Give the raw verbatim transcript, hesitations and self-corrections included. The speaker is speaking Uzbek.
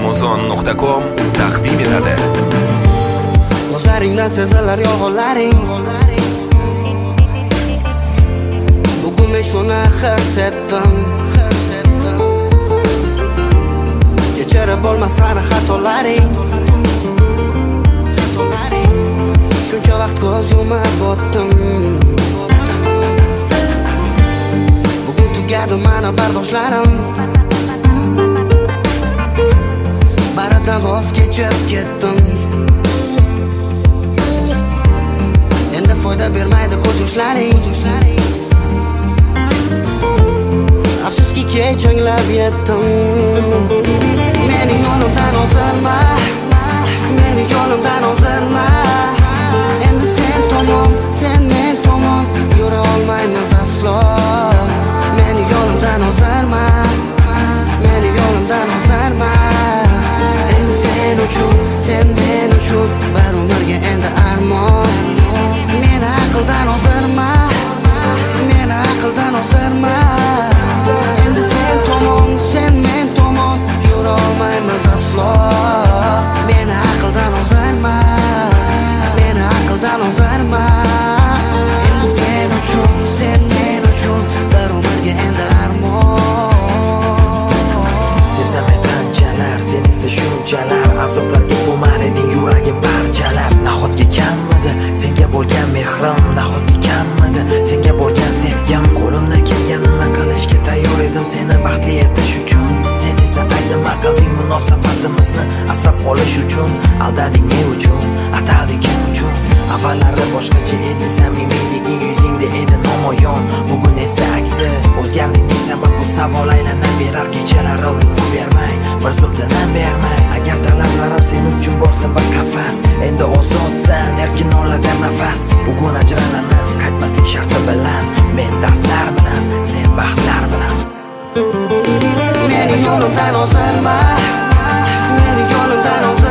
amazon nuqta com taqdim etadi. Ko'zlaringdan sezilar yolg'onlaring. Bugun men shuni his etdim. Kechirib bo'lmasani xatolaring. Shuncha vaqt ko'z yumib o'tdim. Bugun tugadi mana bardoshlarim. Baridan voz kechib ketdim. Endi foyda bermaydi ko'z yoshlaring. Afsuski kech anglab yetdim. Meni yo'limdan ozarma, meni yo'limdan ozarma. Endi sen tomon, sen men tomon yura olmaymiz aslo. Meni yo'limdan ozarma, meni yo'limdan ozarma. Endi sen uchun, sen men uchun bir umrga endi armon. Meni aqldan ozarma, meni aqldan ozarma. Endi sen tomon, sen men tomon yura olmaymiz aslo. Meni aqldan ozarma, meni aqldan ozarma. Endi sen uchun, sen men uchun bir umrga endi armon. Sevsam qanchalar, sen esa shunchalar. Azoblarga ko'mar eding yuragim parchalab. Nahotki kammidi senga bo'lgan mehrim, nahotki kammidi senga bo'lgan sevgim. Qo'limdan kelganini qilishga tayyor edim seni baxtli etish uchun. Sen esa aytma qilding munosabatimizni asrab qolish uchun. Aldading men uchun, atading kim uchun? Avvallari boshqacha edi, samimiyliging yuzingda edi namoyon. Bugun esa aksi, o'zgarding ne sabab bu savol aylanaverar. Kechalari uyqu bermay, bir zum tinam bermay. Agar talablarim sen uchun bo'lsa bir qafas, endi ozodsan, erkin olaver nafas. Bugun ajralamiz qaytmaslik sharti bilan. Men dardlar bilan, sen baxtlar bilan. Meni yo'limdan ozarma, meni yo'limdan ozarma.